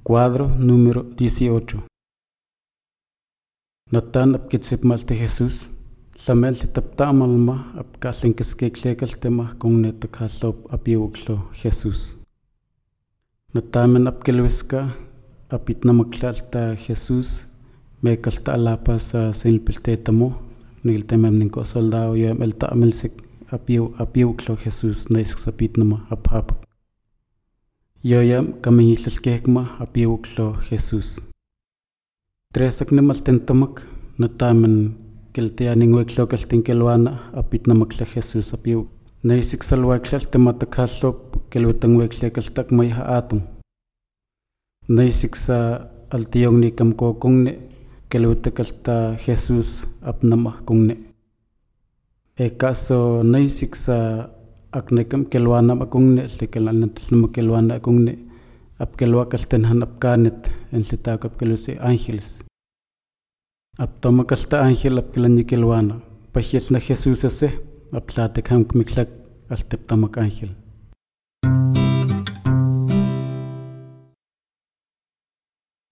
Cuadro número 18. Natan apkitzipmalte Jesús. Tlamel taptamalma apkalinkiskeklekaltema con netakhalop apiwuklo Jesús. Natamen apkelwiska apitnamaklalta Jesús mekalta alapa sa sinilpiltetamo nigiltemem ninko soldado yam elta amelsik apiwuklo Jesús naisik sapitnama aphapak. Yoyam kamihilkekma apiwuklo Jesús. Tresak nimaltentamak natamen keltia ningweklo kaltinkelwana apitnamakla Jesús apiwuk. Naisik salwaklal tematakhalop kelwetangwekle kaltakmayha atung. Naisik sa altiyong ni kamkokongne kelwetakalta Jesús apnama kongne. Caso naisik sa aknekam kelwana makongne likelanatslama kelwana kongne apkelwakaltenhan apkanet enlitako apkelusi ángeles. Aptomakalta ángel apkelani kelwana. Pahyetna Jesús ese aptlatekham kmiklak alteptamak ángel.